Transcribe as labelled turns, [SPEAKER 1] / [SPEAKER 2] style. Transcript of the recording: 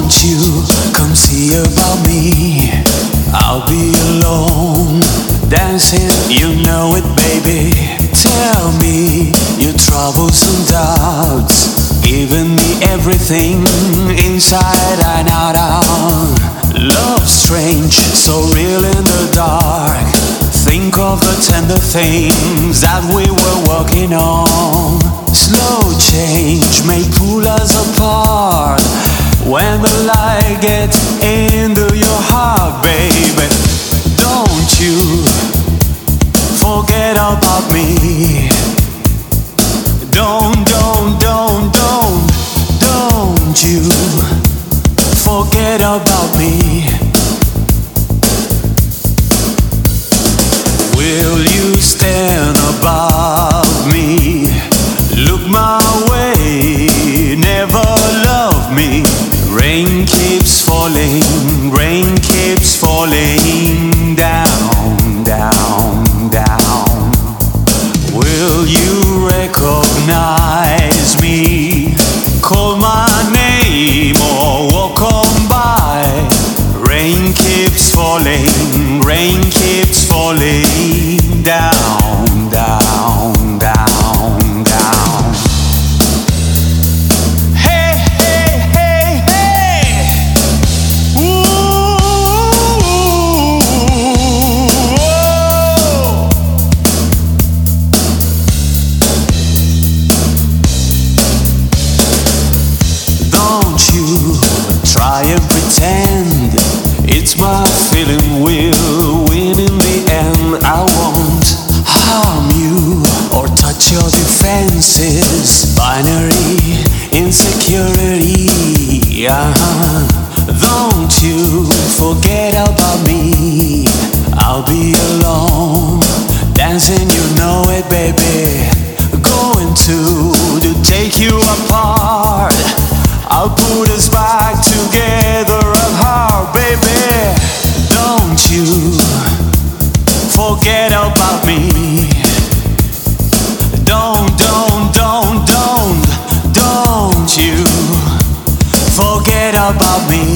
[SPEAKER 1] Won't you come see about me? I'll be alone, dancing, you know it, baby. Tell me your troubles and doubts, giving me everything inside and out. Love strange, so real in the dark. Think of the tender things that we were working on. Slow change may pull us apart when the light gets into your heart, baby. Don't you forget about me. Don't you forget about me. Will you stand above me? Look my way, never love me. Rain keeps falling down, down, down. Will you recognize me? Call my name or walk on by. Rain keeps falling down, down, down, down. Hey, hey, hey, hey. Ooh, oh. Don't you try and pretend it's my feeling will win in the end. I won't harm you or touch your defenses. Binary insecurity. Don't you forget about me. I'll be alone, dancing, you know it, baby. Going to take you apart. I'll put us back together at heart, baby. Don't you forget about me. Don't you forget about me.